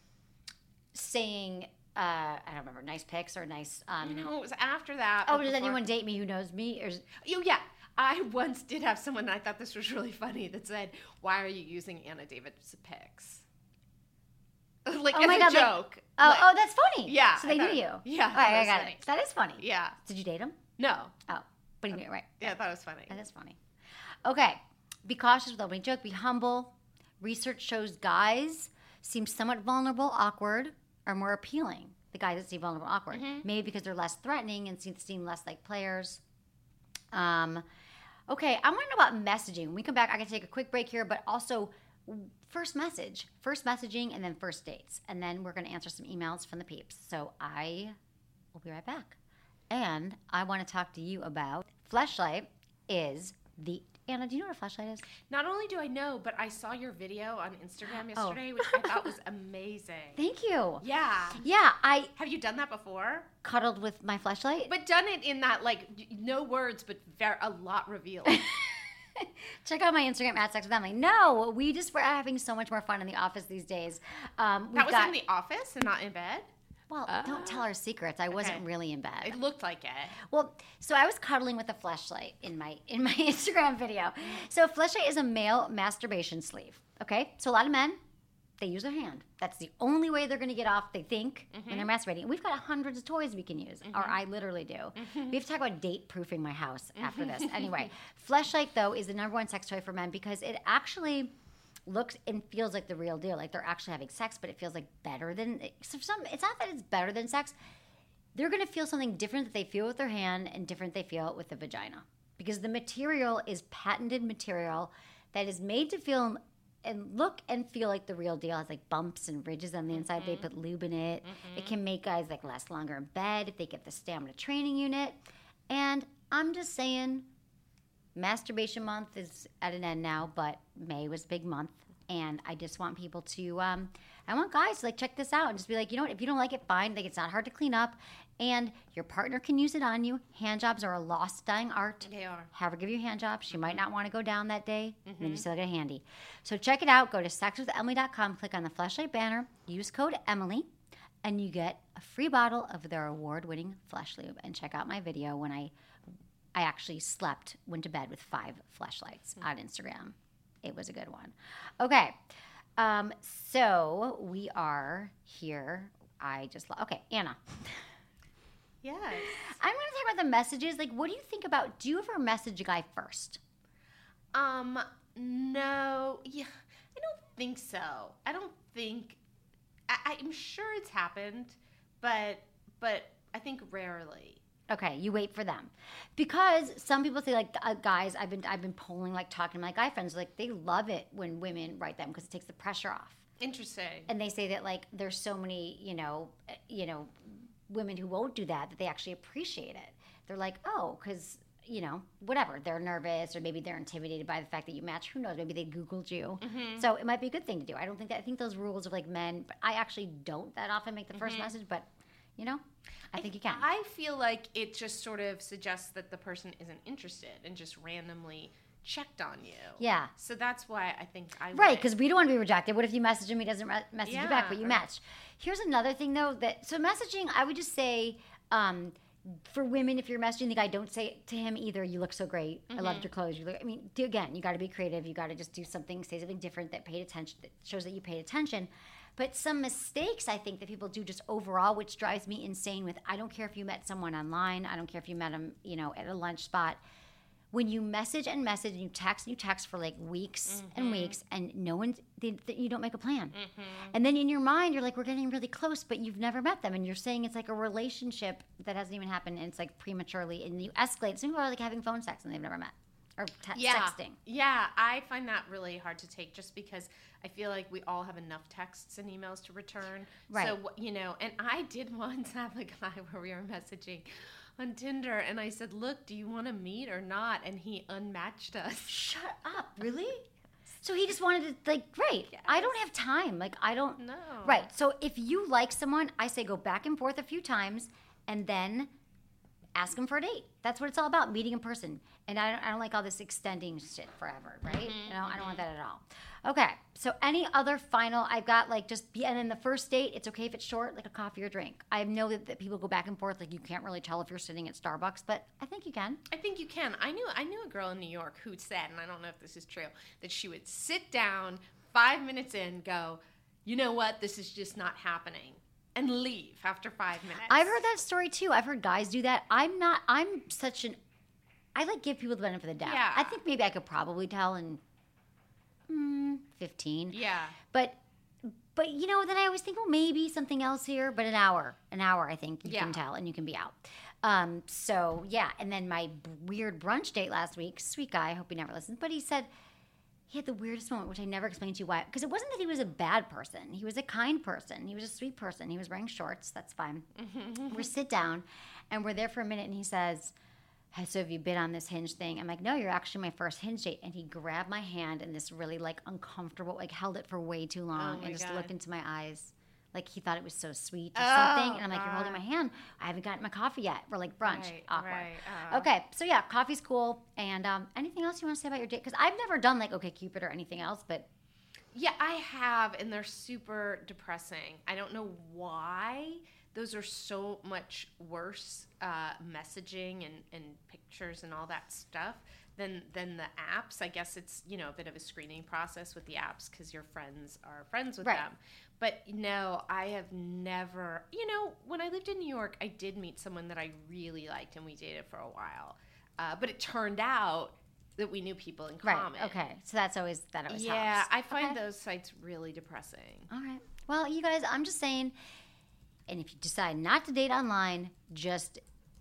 saying uh I don't remember nice pics or nice um. No, it was after that. Oh, or does before- anyone date me who knows me? Or is- Oh, yeah. I once did have someone, and I thought this was really funny, that said, "Why are you using Anna Davis pics?" Like, Oh as my a God, like- joke. Oh, Like- oh, that's funny. Yeah, So they I knew thought- you. yeah, All right, that I was got funny. it. That is funny. Yeah. Did you date him? No. Oh, but you right. Yeah, I thought it was funny. That is funny. Okay. Be cautious with opening joke. Be humble. Research shows guys seem somewhat vulnerable, awkward, or more appealing. The guys that seem vulnerable, awkward. Mm-hmm. Maybe because they're less threatening and seem, seem less like players. Um, okay, I want to know about messaging. When we come back, I can take a quick break here, but also first message, first messaging, and then first dates. And then we're going to answer some emails from the peeps. So I will be right back. And I want to talk to you about Fleshlight is the... Anna, do you know what a fleshlight is? Not only do I know, but I saw your video on Instagram Oh. yesterday, which I thought was amazing. Thank you. Yeah. Yeah, I Have you done that before? cuddled with my fleshlight. But done it in that, like, no words, but ver- a lot revealed. Check out my Instagram at Sex with Emily. No, we just were having so much more fun in the office these days. Um, we've That was got, in the office and not in bed? Well, don't tell our secrets. I wasn't Okay. really in bed. It looked like it. Well, so I was cuddling with a fleshlight in my in my Instagram video. So a fleshlight is a male masturbation sleeve. Okay, so a lot of men they use their hand. That's the only way they're going to get off. They think when they're masturbating. And we've got hundreds of toys we can use, or I literally do. We have to talk about date proofing my house after this. Anyway, fleshlight though is the number one sex toy for men because it actually looks and feels like the real deal. Like they're actually having sex, but it feels like better than so some. It's not that it's better than sex. They're going to feel something different that they feel with their hand and different they feel with the vagina because the material is patented material that is made to feel and look and feel like the real deal. It has like bumps and ridges on the inside. Mm-hmm. They put lube in it. Mm-hmm. It can make guys like last longer in bed if they get the stamina training unit. And I'm just saying, masturbation month is at an end now, but May was a big month. And I just want people to, um, I want guys to like check this out and just be like, you know what, if you don't like it, fine. Like it's not hard to clean up. And your partner can use it on you. Hand jobs are a lost, dying art. They are. Have her give you a hand job. She might not want to go down that day. And Mm-hmm. then you still get a handy. So check it out. Go to sex with emily dot com. Click on the fleshlight banner. Use code Emily. And you get a free bottle of their award-winning Flesh Lube. And check out my video when I I actually slept, went to bed with five fleshlights on Instagram. It was a good one. Okay. Um, so we are here. I just, lo- okay, Anna. Yes. I'm going to talk about the messages. Like, what do you think about, do you ever message a guy first? Um, no. Yeah, I don't think so. I don't think, I, I'm sure it's happened, but, but I think rarely. Okay, you wait for them, because some people say like uh, guys. I've been I've been polling like talking to my guy friends, like they love it when women write them because it takes the pressure off. Interesting. And they say that like there's so many you know uh, you know women who won't do that that they actually appreciate it. They're like, oh, because you know whatever, they're nervous or maybe they're intimidated by the fact that you match. Who knows? Maybe they Googled you, Mm-hmm. so it might be a good thing to do. I don't think that. I think those rules of like men. But I actually don't that often make the first Mm-hmm. message, but you know. I think you can. I feel like it just sort of suggests that the person isn't interested and just randomly checked on you. Yeah. So that's why I think I Right, would. because we don't want to be rejected. What if you message him, he doesn't re- message Yeah, you back, but you or- match? Here's another thing, though, that so messaging, I would just say, um, for women, if you're messaging the guy, don't say to him either, you look so great, I loved your clothes. You look, I mean, do, again, you got to be creative. You got to just do something, say something different that paid attention, that shows that you paid attention. But some mistakes I think that people do just overall, which drives me insane with, I don't care if you met someone online. I don't care if you met him, you know, at a lunch spot. When you message and message and you text and you text for like weeks and weeks and no one, they, they, you don't make a plan. And then in your mind, you're like, we're getting really close, but you've never met them. And you're saying it's like a relationship that hasn't even happened and it's like prematurely and you escalate. Some people are like having phone sex and they've never met. Or te- yeah. sexting. Yeah, I find that really hard to take just because I feel like we all have enough texts and emails to return. Right. So, you know, and I did once have a guy where we were messaging on Tinder and I said, look, do you want to meet or not? And he unmatched us. Shut up. Really? So he just wanted to, like, great. Yes. I don't have time. Like, I don't. No. Right. So if you like someone, I say go back and forth a few times and then ask them for a date. That's what it's all about, meeting in person. And I don't, I don't like all this extending shit forever, right? Mm-hmm, You know, I don't want that at all. Okay, so any other final, I've got like just, be, and then the first date, it's okay if it's short, like a coffee or drink. I know that, that people go back and forth, like you can't really tell if you're sitting at Starbucks, but I think you can. I think you can. I knew I knew a girl in New York who said, and I don't know if this is true, that she would sit down five minutes in, go, you know what, this is just not happening, and leave after five minutes. I've heard that story too. I've heard guys do that. I'm not, I'm such an, I like give people the benefit of the doubt. Yeah. I think maybe I could probably tell in mm, fifteen. Yeah. But, but you know, then I always think, well, maybe something else here. But an hour, an hour, I think you Yeah. can tell, and you can be out. Um, so yeah, and then my b- weird brunch date last week, sweet guy. I hope he never listens, but he said he had the weirdest moment, which I never explained to you why. Because it wasn't that he was a bad person; he was a kind person. He was a sweet person. He was wearing shorts. That's fine. We sit down, and we're there for a minute, and he says, "Hey, so have you been on this Hinge thing?" I'm like, no, you're actually my first Hinge date. And he grabbed my hand in this really like uncomfortable, like held it for way too long my and just God. looked into my eyes. Like he thought it was so sweet or Oh, something. And I'm like, you're holding God. my hand. I haven't gotten my coffee yet. We're like brunch. Right, Awkward. right. Oh. Okay, so yeah, coffee's cool. And um, anything else you want to say about your date? Because I've never done like OkCupid or anything else, but Yeah, I have, and they're super depressing. I don't know why. Those are so much worse uh, messaging and, and pictures and all that stuff than than the apps. I guess it's, you know, a bit of a screening process with the apps because your friends are friends with Right. them. But no, I have never, you know, when I lived in New York, I did meet someone that I really liked and we dated for a while. Uh, but it turned out that we knew people in right. common. Okay, so that's always that always Yeah, helps. I find Okay. those sites really depressing. All right. Well, you guys, I'm just saying, and if you decide not to date online, just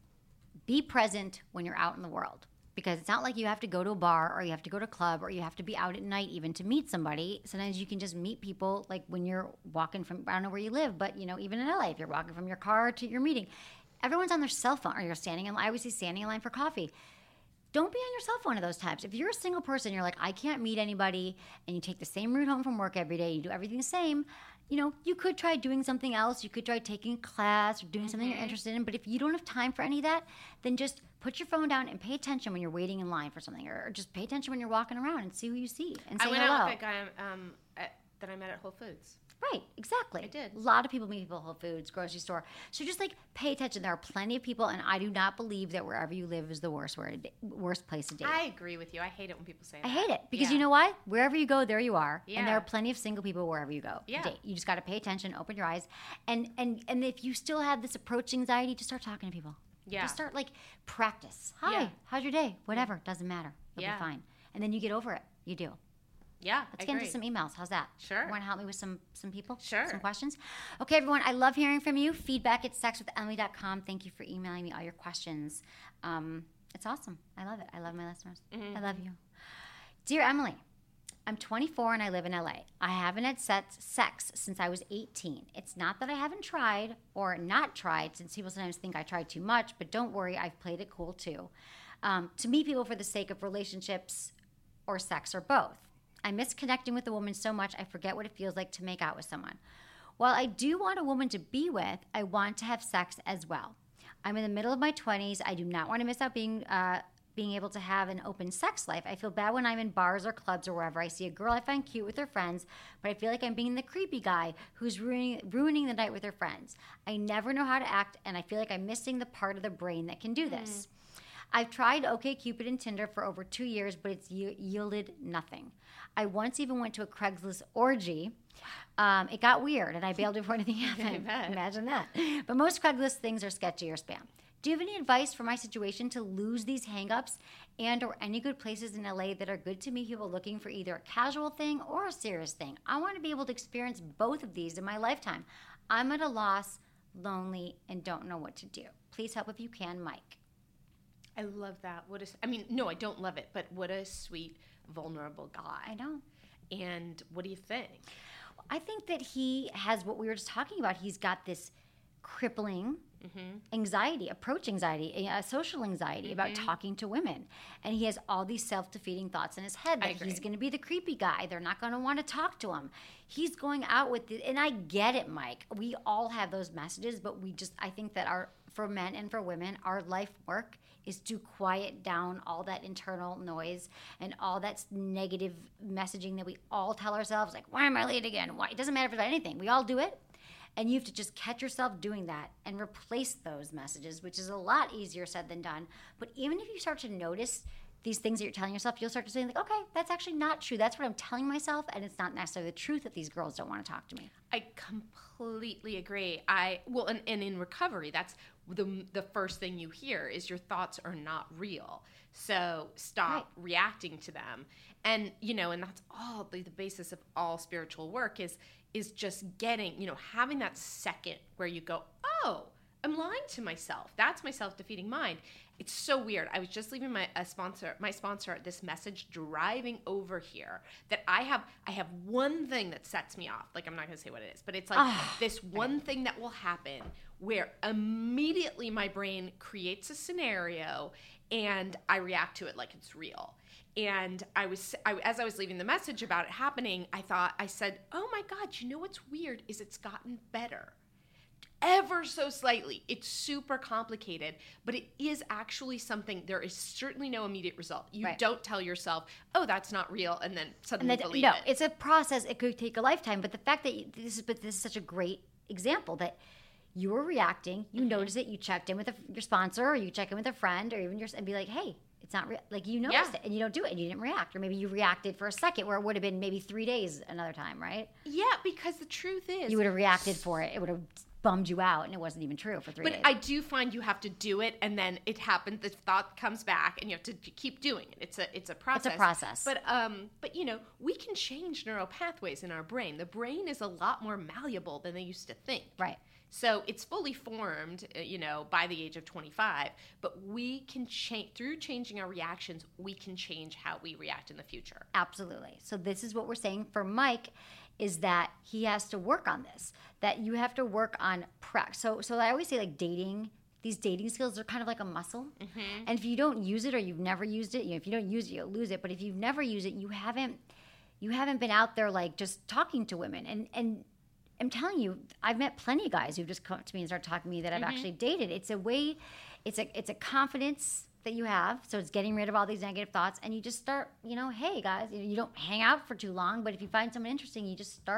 be present when you're out in the world. Because it's not like you have to go to a bar or you have to go to a club or you have to be out at night even to meet somebody. Sometimes you can just meet people like when you're walking from, I don't know where you live, but you know, even in L A, if you're walking from your car to your meeting, everyone's on their cell phone or you're standing in, I always say standing in line for coffee. Don't be on your cell phone at those times. If you're a single person, you're like, I can't meet anybody, and you take the same route home from work every day, you do everything the same, you know, you could try doing something else. You could try taking a class or doing something you're interested in. But if you don't have time for any of that, then just put your phone down and pay attention when you're waiting in line for something, or, or just pay attention when you're walking around and see who you see and say I went hello. out with that guy um, at, that I met at Whole Foods. Right, exactly. I did. A lot of people meet people at Whole Foods, grocery store. So just like pay attention. There are plenty of people, and I do not believe that wherever you live is the worst where worst place to date. I agree with you. I hate it when people say that. I hate it because Yeah. you know why? Wherever you go, there you are, and there Yeah. are plenty of single people wherever you go. to Yeah. date. You just got to pay attention, open your eyes, and and and if you still have this approach anxiety, just start talking to people. Yeah. Just start like practice. Hi, Yeah. how's your day? Whatever, doesn't matter. You'll Yeah. be fine, and then you get over it. You do. Yeah, Let's I get agree. into some emails. How's that? Sure. Want to help me with some some people? Sure. Some questions? Okay, everyone. I love hearing from you. Feedback at sex with emily dot com. Thank you for emailing me all your questions. Um, it's awesome. I love it. I love my listeners. Mm-hmm. I love you. Dear Emily, I'm twenty-four and I live in L A. I haven't had set- sex since I was eighteen. It's not that I haven't tried or not tried, since people sometimes think I tried too much, but don't worry, I've played it cool too. Um, to meet people for the sake of relationships or sex or both. I miss connecting with a woman so much I forget what it feels like to make out with someone. While I do want a woman to be with, I want to have sex as well. I'm in the middle of my twenties. I do not want to miss out being uh, being able to have an open sex life. I feel bad when I'm in bars or clubs or wherever I see a girl I find cute with her friends, but I feel like I'm being the creepy guy who's ruining ruining the night with her friends. I never know how to act, and I feel like I'm missing the part of the brain that can do this. I've tried OkCupid and Tinder for over two years, but it's y- yielded nothing. I once even went to a Craigslist orgy. Um, it got weird, and I bailed before anything happened. bet. Imagine that. But most Craigslist things are sketchy or spam. Do you have any advice for my situation to lose these hangups, and or any good places in L A that are good to meet people looking for either a casual thing or a serious thing? I want to be able to experience both of these in my lifetime. I'm at a loss, lonely, and don't know what to do. Please help if you can, Mike. I love that. What is? I mean, no, I don't love it, but what a sweet, vulnerable guy. I know. And what do you think? I think that he has what we were just talking about. He's got this crippling Mm-hmm. anxiety, approach anxiety, a social anxiety Mm-hmm. about talking to women. And he has all these self-defeating thoughts in his head I that agree. he's going to be the creepy guy. They're not going to want to talk to him. He's going out with the, and I get it, Mike. We all have those messages, but we just, I think that our, for men and for women, our life work is to quiet down all that internal noise and all that negative messaging that we all tell ourselves, like, why am I late again? Why? It doesn't matter if it's about anything. We all do it. And you have to just catch yourself doing that and replace those messages, which is a lot easier said than done. But even if you start to notice these things that you're telling yourself, you'll start to say, like, okay, that's actually not true. That's what I'm telling myself, and it's not necessarily the truth that these girls don't want to talk to me. I completely agree. I well, and, and in recovery, that's the the first thing you hear is your thoughts are not real. So stop Right. reacting to them. And you know, and that's all the, the basis of all spiritual work is is just getting, you know, having that second where you go, oh, I'm lying to myself. That's my self-defeating mind. It's so weird. I was just leaving my a sponsor, my sponsor, this message driving over here that I have. I have one thing that sets me off. Like I'm not going to say what it is, but it's like Ah, this one thing that will happen where immediately my brain creates a scenario and I react to it like it's real. And I was, I, as I was leaving the message about it happening, I thought, I said, oh my God, you know what's weird is it's gotten better. Ever so slightly. It's super complicated, but it is actually something, there is certainly no immediate result. You Right. don't tell yourself, oh, that's not real, and then And suddenly that, believe no, it. it's a process. It could take a lifetime. But the fact that you, this is, but this is such a great example that you were reacting, you Mm-hmm. noticed it, you checked in with a, your sponsor, or you check in with a friend, or even your, and be like, hey, it's not real. Like you noticed Yeah. it, and you don't do it, and you didn't react, or maybe you reacted for a second, where it would have been maybe three days another time, right? Yeah, because the truth is, You would have reacted for it. It would have bummed you out, and it wasn't even true for three But days. I do find you have to do it, and then it happens. The thought comes back, and you have to keep doing it. It's a it's a process. process. But um, but you know, we can change neural pathways in our brain. The brain is a lot more malleable than they used to think. Right. So it's fully formed, uh, you know, by the age of twenty-five. But we can change through changing our reactions. We can change how we react in the future. Absolutely. So this is what we're saying for Mike, is that he has to work on this. That you have to work on practice. So so I always say, like, dating, these dating skills are kind of like a muscle. Mm-hmm. And if you don't use it, or you've never used it, you know, if you don't use it, you'll lose it. But if you've never used it, you haven't you haven't been out there like just talking to women. And and I'm telling you, I've met plenty of guys who've just come to me and started talking to me that I've Mm-hmm. actually dated. It's a way, it's a it's a confidence that you have. So it's getting rid of all these negative thoughts, and you just start, you know, hey guys, you, know, you don't hang out for too long, but if you find someone interesting, you just start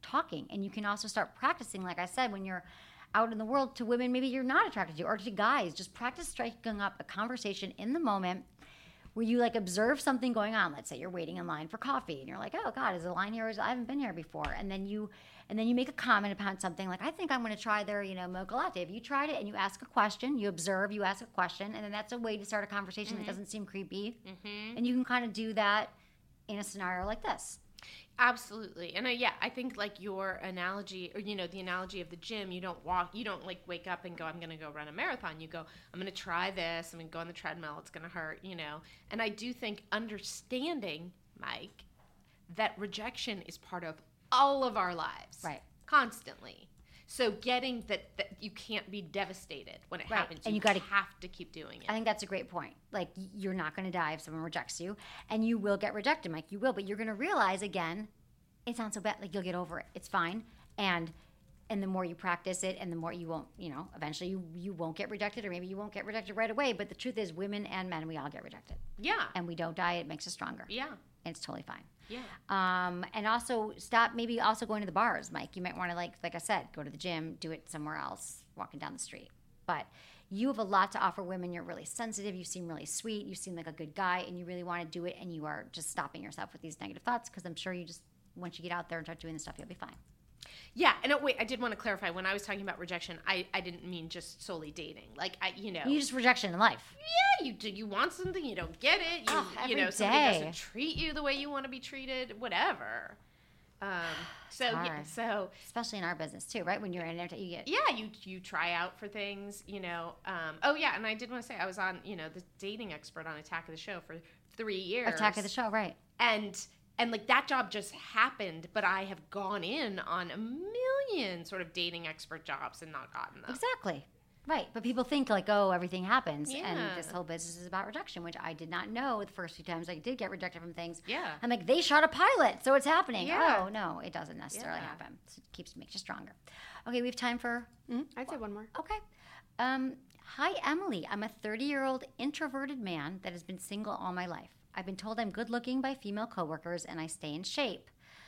talking. And you can also start practicing, like I said, when you're out in the world to women maybe you're not attracted to, or to guys. Just practice striking up a conversation in the moment where you like observe something going on. Let's say you're waiting in line for coffee and you're like, oh God, is the line here? I haven't been here before. And then you and then you make a comment upon something like, I think I'm going to try their, you know, mocha latte. If you tried it and you ask a question, you observe, you ask a question, and then that's a way to start a conversation mm-hmm. that doesn't seem creepy. Mm-hmm. And you can kind of do that in a scenario like this. Absolutely. And uh, yeah, I think like your analogy, or, you know, the analogy of the gym, you don't walk, you don't like wake up and go, I'm going to go run a marathon. You go, I'm going to try this. I'm going to go on the treadmill. It's going to hurt, you know. And I do think understanding, Mike, that rejection is part of all of our lives. Right. Constantly. So getting that, that you can't be devastated when it right. happens. And you, you gotta, have to keep doing it. I think that's a great point. Like, you're not going to die if someone rejects you. And you will get rejected, Mike. You will. But you're going to realize, again, it's not so bad. Like, you'll get over it. It's fine. And and the more you practice it and the more you won't, you know, eventually you, you won't get rejected, or maybe you won't get rejected right away. But the truth is, women and men, we all get rejected. Yeah. And we don't die. It makes us stronger. Yeah. And it's totally fine. Yeah. Um, and also stop maybe also going to the bars, Mike. You might want to, like like I said, go to the gym, do it somewhere else, walking down the street. But you have a lot to offer women. You're really sensitive. You seem really sweet. You seem like a good guy, and you really want to do it, and you are just stopping yourself with these negative thoughts, because I'm sure you just, once you get out there and start doing this stuff, you'll be fine. Yeah, and oh, wait, I did want to clarify. When I was talking about rejection, I, I didn't mean just solely dating. Like, I, you know, you just rejection in life. Yeah, you do. You want something, you don't get it. You, oh, every you know, day. somebody doesn't treat you the way you want to be treated. Whatever. Um, so yeah, so especially in our business too, right? When you're in there, you get yeah, you you try out for things, you know. Um, oh yeah, and I did want to say I was on, you know, the dating expert on Attack of the Show for three years. Attack of the Show, right? And. And, like, that job just happened, but I have gone in on a million sort of dating expert jobs and not gotten them. Exactly. Right. But people think, like, oh, everything happens. Yeah. And this whole business is about rejection, which I did not know the first few times I did get rejected from things. Yeah. I'm like, they shot a pilot, so it's happening. Yeah. Oh, no, it doesn't necessarily Yeah. happen. So it keeps makes you stronger. Okay, we have time for... Mm-hmm. I'd say one more. Okay. Um, hi, Emily. I'm a thirty-year-old introverted man that has been single all my life. I've been told I'm good looking by female coworkers and I stay in shape,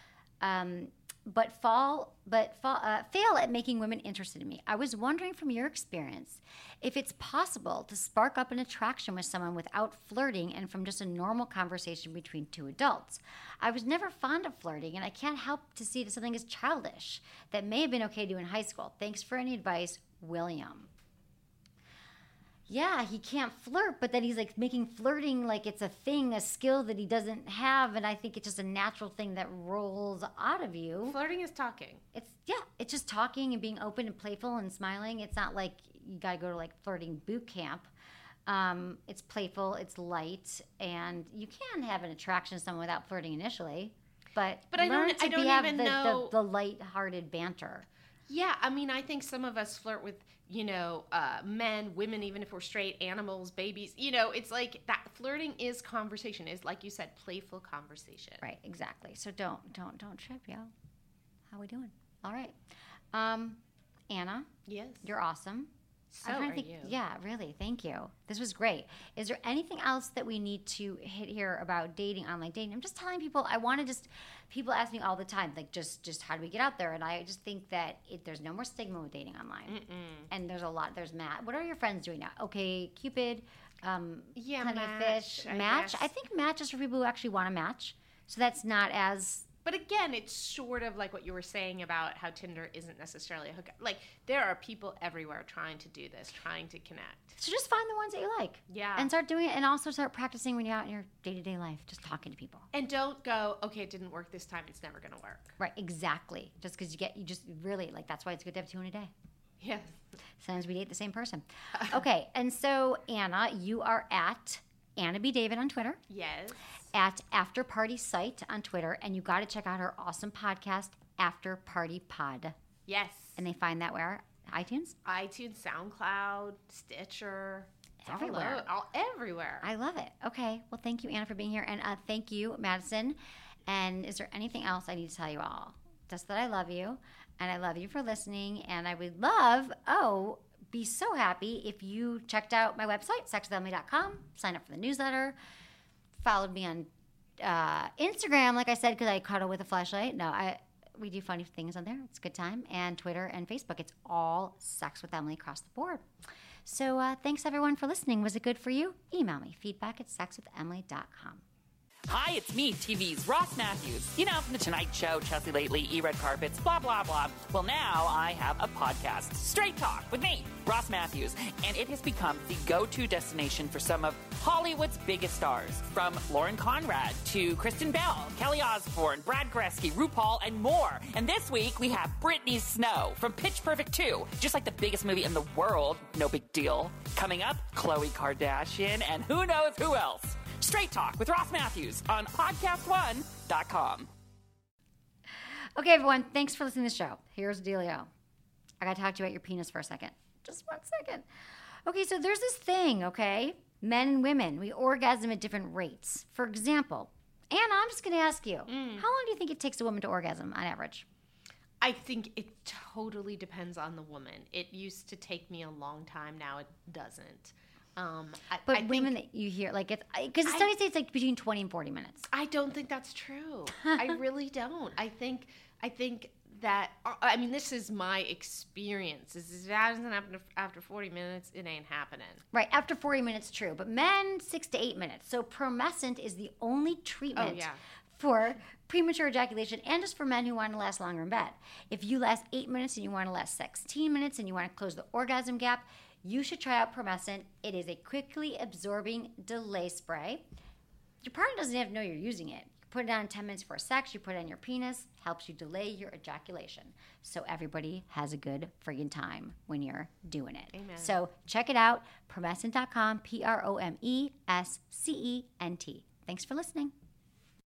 um, but fall, but fall, uh, fail at making women interested in me. I was wondering from your experience if it's possible to spark up an attraction with someone without flirting and from just a normal conversation between two adults. I was never fond of flirting and I can't help to see it as something as childish that may have been okay to do in high school. Thanks for any advice, William. Yeah, he can't flirt, but then he's like making flirting like it's a thing, a skill that he doesn't have, and I think it's just a natural thing that rolls out of you. Flirting is talking. It's yeah, it's just talking and being open and playful and smiling. It's not like you gotta go to like flirting boot camp. Um, it's playful, it's light, and you can have an attraction to someone without flirting initially, but but I learn don't, to I don't be, have even the, know the, the light-hearted banter. Yeah, I mean, I think some of us flirt with, you know, uh, men, women, even if we're straight, animals, babies. You know, it's like that flirting is conversation, is like you said, playful conversation. Right, exactly. So don't, don't, don't trip, yo. How we doing? All right. Um, Anna. Yes. You're awesome. So I'm trying are to think, you. Yeah, really. Thank you. This was great. Is there anything else that we need to hit here about dating, online dating? I'm just telling people, I want to just, people ask me all the time, like, just, just how do we get out there? And I just think that it, there's no more stigma with dating online. Mm-mm. And there's a lot, there's Matt. What are your friends doing now? Okay, Cupid, um, Yeah, Plenty of Match, Fish, I Match. guess. I think Match is for people who actually want to match. So that's not as... But again, it's sort of like what you were saying about how Tinder isn't necessarily a hookup. Like, there are people everywhere trying to do this, trying to connect. So just find the ones that you like. Yeah. And start doing it, and also start practicing when you're out in your day-to-day life, just talking to people. And don't go, okay, it didn't work this time, it's never going to work. Right, exactly. Just because you get, you just really, like, that's why it's good to have two in a day. Yeah. Sometimes we date the same person. Okay, and so, Anna, you are at Anna B. David on Twitter. Yes. At After Party Site on Twitter, and you got to check out her awesome podcast, After Party Pod. Yes. And they find that where? iTunes? iTunes, SoundCloud, Stitcher. It's all Everywhere. over- All, everywhere. I love it. Okay. Well, thank you, Anna, for being here. And uh, thank you, Madison. And is there anything else I need to tell you all? Just that I love you, and I love you for listening. And I would love, oh, be so happy if you checked out my website, sex with emily dot com, signed up for the newsletter, followed me on uh, Instagram, like I said, because I cuddle with a flashlight. No, I we do funny things on there. It's a good time. And Twitter and Facebook, it's all Sex with Emily across the board. So uh, thanks, everyone, for listening. Was it good for you? Email me, feedback at sex with emily dot com. Hi, it's me, T V's Ross Matthews. You know, from The Tonight Show, Chelsea Lately, E-Red Carpets, blah, blah, blah. Well, now I have a podcast, Straight Talk, with me, Ross Matthews. And it has become the go-to destination for some of Hollywood's biggest stars. From Lauren Conrad to Kristen Bell, Kelly Osbourne, Brad Goreski, RuPaul, and more. And this week, we have Brittany Snow from Pitch Perfect two. Just like the biggest movie in the world, no big deal. Coming up, Khloe Kardashian, and who knows who else. Straight Talk with Ross Matthews on podcast one dot com. Okay, everyone, thanks for listening to the show. Here's the dealio. I got to talk to you about your penis for a second. Just one second. Okay, so there's this thing, okay? Men and women, we orgasm at different rates. For example, Anna, I'm just going to ask you, mm. how long do you think it takes a woman to orgasm on average? I think it totally depends on the woman. It used to take me a long time. Now it doesn't. Um, I, but I women think, that you hear, like, it's because the studies say it's like between twenty and forty minutes. I don't think that's true. I really don't. I think, I think that, I mean, this is my experience. Is if that doesn't happen after forty minutes, it ain't happening. Right, after forty minutes, true. But men, six to eight minutes. So promescent is the only treatment oh, yeah. for premature ejaculation and just for men who want to last longer in bed. If you last eight minutes and you want to last sixteen minutes and you want to close the orgasm gap, you should try out Promescent. It is a quickly absorbing delay spray. Your partner doesn't have to know you're using it. You put it on ten minutes before sex. You put it on your penis. Helps you delay your ejaculation. So everybody has a good friggin' time when you're doing it. Amen. So check it out. Promescent dot com, P R O M E S C E N T. Thanks for listening.